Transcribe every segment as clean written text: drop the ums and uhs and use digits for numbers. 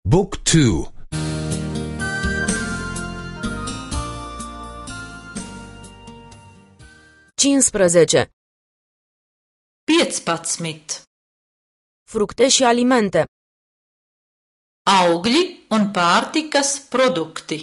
Book 2. 15. 15. Fructe și alimente. Augļi un pārtikas produkti.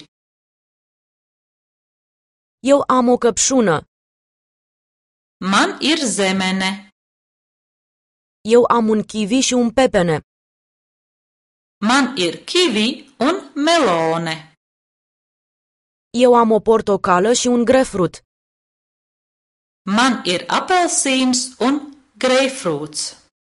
Eu am o căpșună. Man ir zemene. Eu am un kiwi și un pepene. Man ir kivi un melone. Eu am o portocală și un grapefruit. Man ir apelsīns un greifrūts.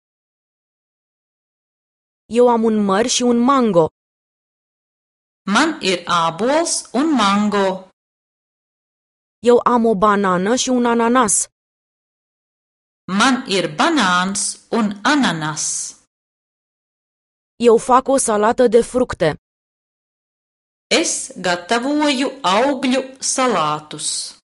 Eu am un măr și un mango. Man ir ābols un mango. Eu am o banană și un ananas. Man ir banāns un ananas. Eu fac o salată de fructe. Es gatavoju augļu salātus.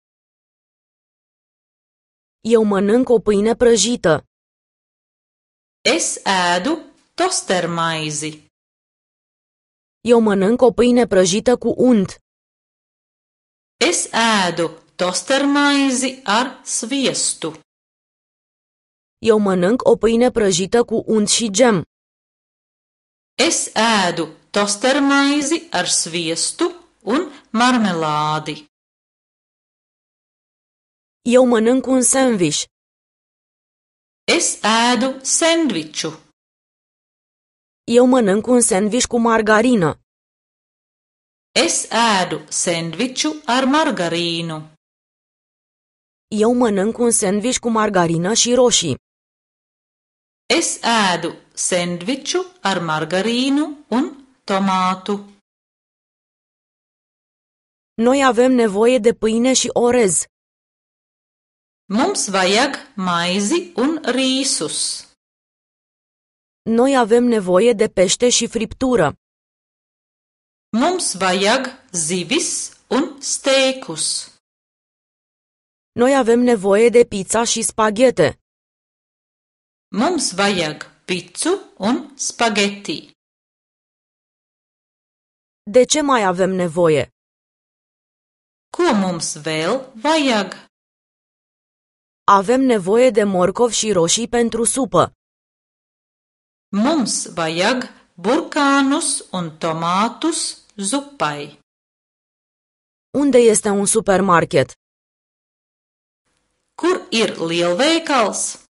Eu mănânc o pâine prăjită. Es ēdu tostermaizi. Eu mănânc o pâine prăjită cu unt. Es ēdu tostermaizi ar sviestu. Eu mănânc o pâine prăjită cu unt și gem. Es ēdu tostermaizi ar sviestu un marmelādi. Eu mănânc un sandwich. Es ēdu sendviču. Eu mănânc un sandwich cu margarină. Es ēdu sendviču ar margarīnu. Eu mănânc un sandwich cu margarină și roșii. Es ēdu sendviču ar margarīnu un tomātu. Noi avem nevoie de pâine și orez. Mums vajag maizi un rīsus. Noi avem nevoie de pește și friptură. Mums vajag zivis un steikus. Noi avem nevoie de pizza și spaghete. Mums vajag picu un spaghetti. De ce mai avem nevoie? Ko mums vēl vajag? Avem nevoie de morcov și roșii pentru supă. Mums vajag burkānus un tomātus zupai. Unde este un supermarket? Kur ir lielveikals?